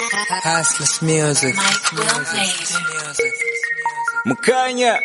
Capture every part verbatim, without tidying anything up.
Hustlers music. Mukanya,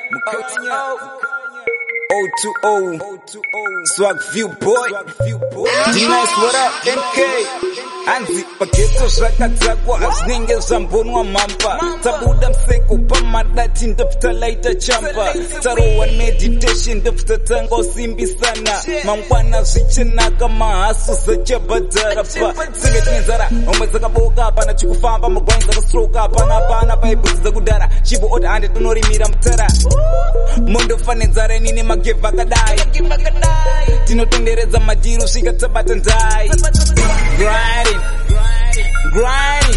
O two O, Swag View Boy, D-Nice, what up, M K, Anzi, paketo shaka zakwa, azinenge zambonwa mampa, tabuda mseko, pamadati ndopta laita champa, tarowa meditation, ndopta tango simbi sana, mangwana zichena kama hasu zacha badara pa, singe tinzara, omezaka boga, pana chukufamba, magwani zaka stroka, pana pana, paibuzi za kudara, chibu oda ande tunori mira mtara, mondo fanenzare nini mageva kadai, tinotendereza majiru shika tabata ndai, grinding, grinding,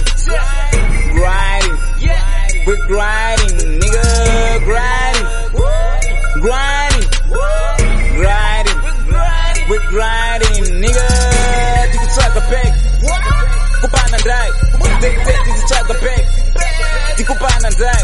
grinding, we're grinding, nigga, grinding, grinding, grinding, we're grinding, nigga, tikuchaka back, kupana ndai, tikuchaka back, tikupana ndai,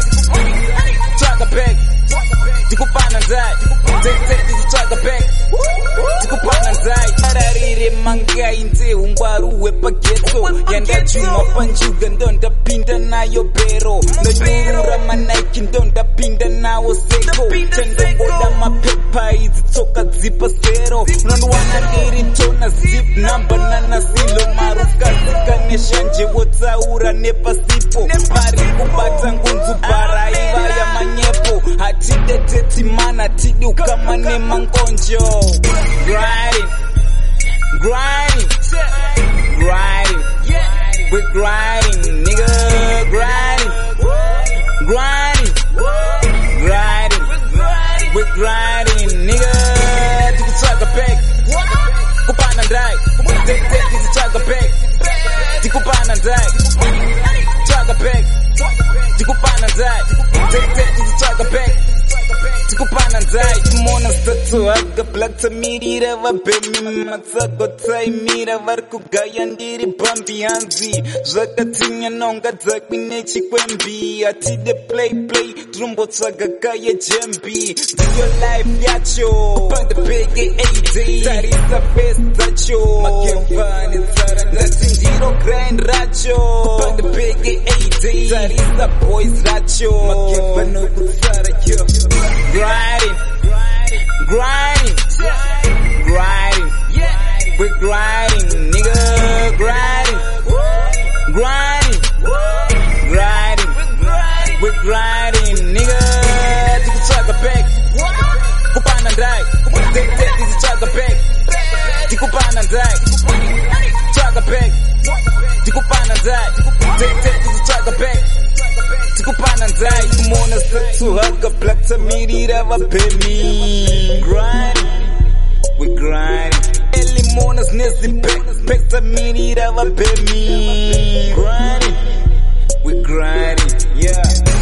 chaka back, tikupana ndai, tikuchaka back, tikupana ndai, ararire mangai nze ungwaruwe pageto, yanda juma panchuga ndonda pinda nayo bero, nonyurura manaiki ndonda pinda nawo seko, chendongoda mapepa izitoka zipa zero, nonwana ndiri tona zip number nana silo maruka zikanesha nje wotsaura nepasipo, pari kubata ngunzu bara iva ya manyepo, hatide teti mana tidi ukamane mangonjo, grinding, grinding, grinding, we're grinding, nigga, grinding, grinding, grinding, we're grinding, nigga, tikuchaka back, kupana ndai, tikuchaka back, tikupana ndai, chaka back, tikupana ndai, tikuchaka back, tikupana ndai, mona statu aga black tamirira vabemi matsago tsaimira vari kugaya ndiri bambi hanzi zvakatinya nonga dzakwine chikwembi atide play play turombotsvaga kaya jembi ndiyo life yacho pandebege ad tarisa face dzacho makevani tsara ndati ndiro grind racho pandebege ad tarisa boys racho makevano kutsara yo grinding, grinding, grinding, we're grinding, nigga, grinding, grinding, grinding, we're grinding, nigga, tikuchaka back, kupana ndai, tikuchaka back, tikupana ndai, chaka back, tikupana ndai, tikuchaka back, tikupana ndai, mona statu haka black tamirira vabemi, grinding, we grinding, eli monas nezi back, back tamirira vabemi, grinding, we grinding, yeah.